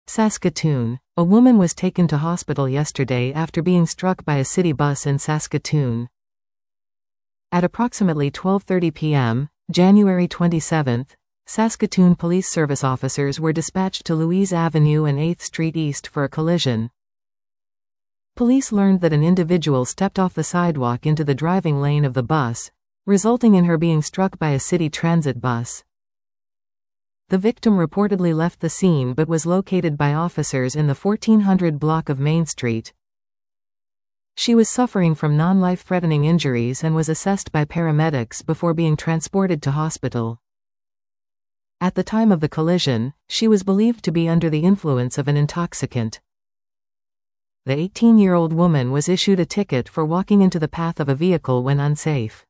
Saskatoon. A woman was taken to hospital yesterday after being struck by a city bus in Saskatoon. At approximately 12:30 p.m., January 27, Saskatoon Police Service officers were dispatched to Louise Avenue and 8th Street East for a collision. Police learned that an individual stepped off the sidewalk into the driving lane of the bus, resulting in her being struck by a city transit bus. The victim reportedly left the scene but was located by officers in the 1400 block of Main Street. She was suffering from non-life-threatening injuries and was assessed by paramedics before being transported to hospital. At the time of the collision, she was believed to be under the influence of an intoxicant. The 18-year-old woman was issued a ticket for walking into the path of a vehicle when unsafe.